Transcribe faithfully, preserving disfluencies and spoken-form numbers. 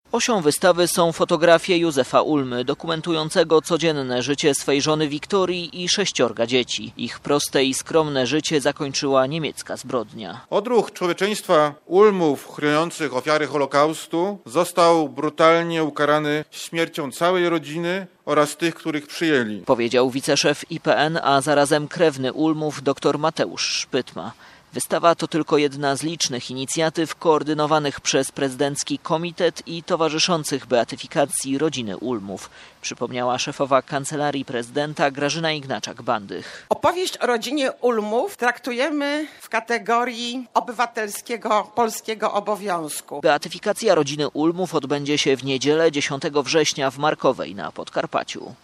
Osią wystawy są fotografie Józefa Ulmy, dokumentującego codzienne życie swej żony Wiktorii i sześciorga dzieci. Ich proste i skromne życie zakończyła niemiecka zbrodnia. Odruch człowieczeństwa Ulmów chroniących ofiary Holokaustu został brutalnie ukarany śmiercią całej rodziny oraz tych, których przyjęli. Powiedział wiceszef I P N, a zarazem krewny Ulmów dr Mateusz Szpytma. Wystawa to tylko jedna z licznych inicjatyw koordynowanych przez prezydencki komitet i towarzyszących beatyfikacji rodziny Ulmów, przypomniała szefowa Kancelarii Prezydenta Grażyna Ignaczak-Bandych. Opowieść o rodzinie Ulmów traktujemy w kategorii obywatelskiego polskiego obowiązku. Beatyfikacja rodziny Ulmów odbędzie się w niedzielę dziesiątego września w Markowej na Podkarpaciu.